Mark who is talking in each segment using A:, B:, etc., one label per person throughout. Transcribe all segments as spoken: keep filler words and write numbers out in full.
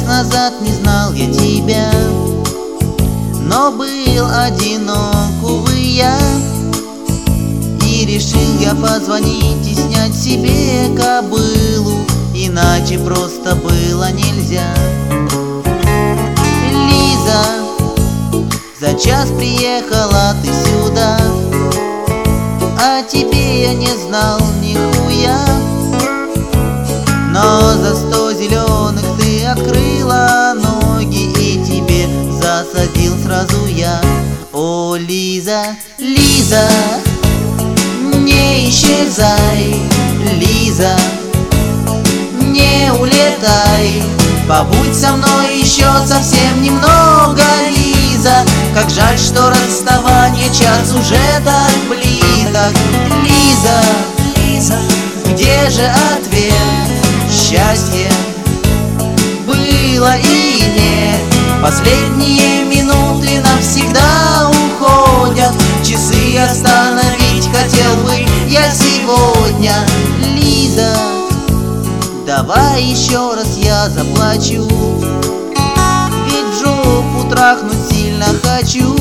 A: назад не знал я тебя, но был одинок, увы, я. И решил я позвонить и снять себе кобылу, иначе просто было нельзя. Лиза, за час приехала ты сюда, а тебе я не знал нихуя. Но за сто зеленых ты открыла ноги, и тебе засадил сразу я. О, Лиза, Лиза, не исчезай, Лиза, не улетай, побудь со мной еще совсем немного, Лиза. Как жаль, что расставание час уже так близок. Лиза, Лиза, где же ответ? Счастье было и нет. Последние минуты навсегда уходят. Часы остановить хотел бы я сегодня. Лиза, давай еще раз я заплачу, ведь в жопу трахнуть сильно хочу.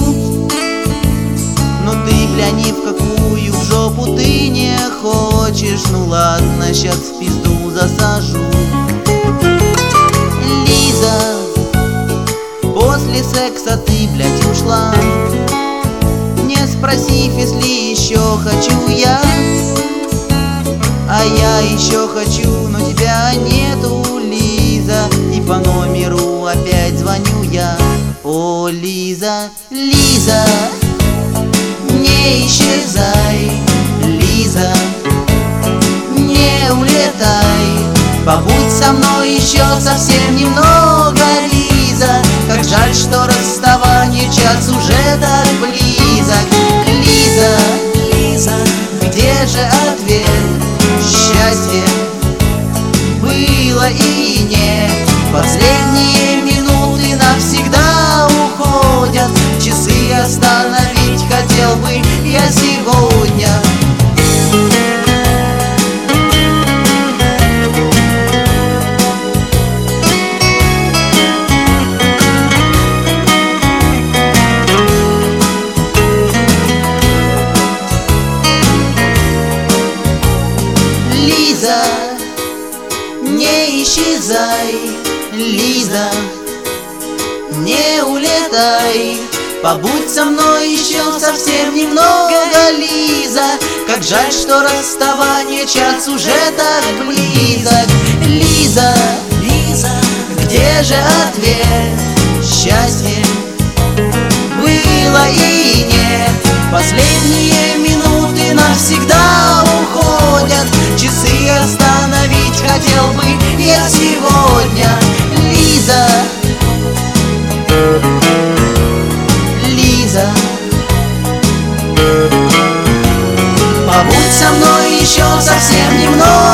A: Но ты гляни, в какую в жопу ты не хочешь. Ну ладно, сейчас в пизду засажу. Лиза, после секса ты, блядь, ушла, не спросив, если еще хочу я. А я еще хочу, но тебя нету, Лиза, и по номеру опять звоню я. О, Лиза, Лиза, не исчезай, Лиза, не улетай, побудь со мной еще совсем немного, Лиза. Как жаль, что расставание час уже так близок. Лиза, Лиза, где же ответ? Счастье было и нет. Последние минуты навсегда уходят. Часы остановить хотел бы я сегодня. Лиза, не исчезай, Лиза, не улетай, побудь со мной еще совсем немного, Лиза. Как жаль, что расставание час уже так близок. Лиза, Лиза, где же ответ? Счастье было и нет. Последние минуты навсегда уходят. Часы остановить хотел бы я сегодня. Лиза, Лиза, побудь со мной еще совсем немного.